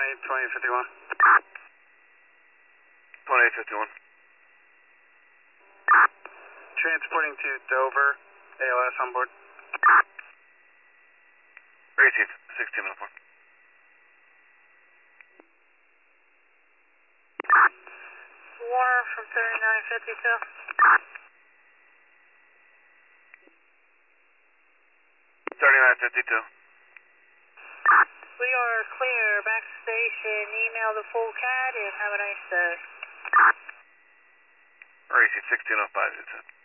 2051. 2851. Transporting to Dover, ALS on board. Received, 1604. Warner from 3952. 3952. We are clear. Back to station. Email the full CAD and have a nice day. Received, 1605, it's